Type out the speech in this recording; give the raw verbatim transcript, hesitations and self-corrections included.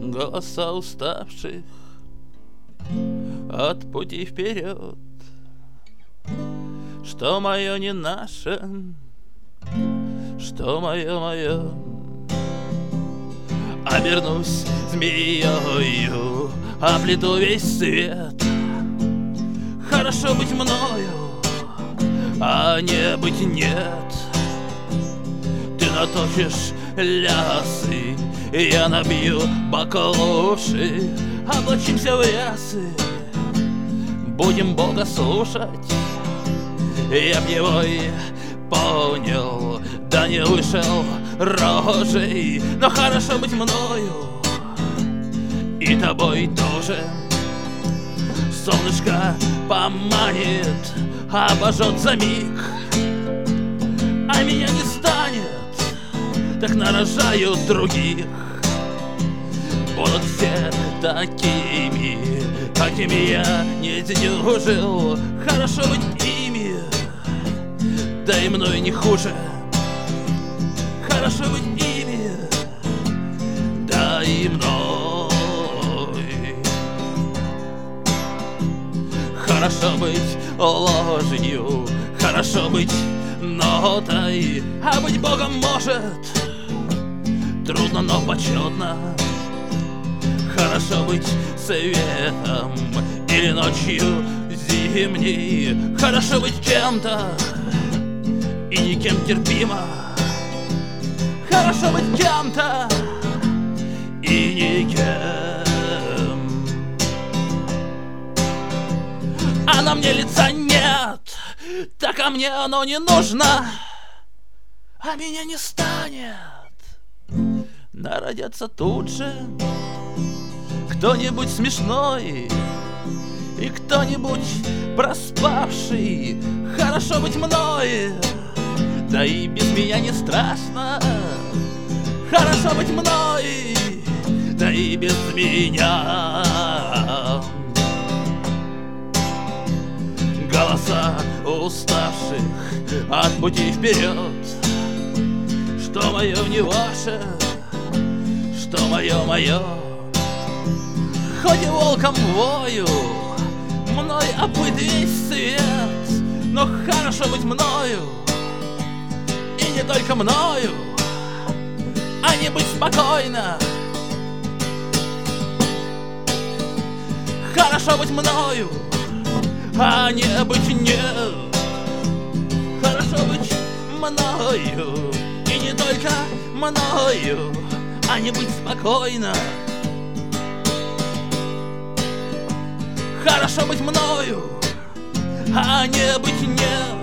голоса уставших от пути вперед. Что мое не наше, что мое мое. Обернусь змеёю, оплету весь свет. Хорошо быть мною, а не быть нет. Ты наточишь лясы, я набью баклуши. Облачимся в рясы, будем Бога слушать. Я б его и понял, да не вышел рожей. Но хорошо быть мною и тобой тоже. Солнышко поманит, обожжет за миг, а меня не станет, так нарожают других. Будут все такими, какими я не дюжил. Хорошо быть ими, да и мной не хуже. Хорошо быть ими, да и мной. Хорошо быть ложью, хорошо быть нотой, а быть Богом может трудно, но почетно. Хорошо быть светом или ночью зимней. Хорошо быть кем-то и никем терпимо. Хорошо быть кем-то и никем. А на мне лица нет, так а мне оно не нужно. А меня не станет, народятся тут же кто-нибудь смешной и кто-нибудь проспавший. Хорошо быть мной, да и без меня не страшно. Хорошо быть мной, да и без меня. Голоса уставших от пути вперед. Что мое не ваше, что мое мое. Хоть и волком вою, мной обыт весь свет. Но хорошо быть мною, и не только мною, а не быть спокойно. Хорошо быть мною, а не быть нет. Хорошо быть мною, и не только мною, а не быть спокойно. Хорошо быть мною, а не быть нет.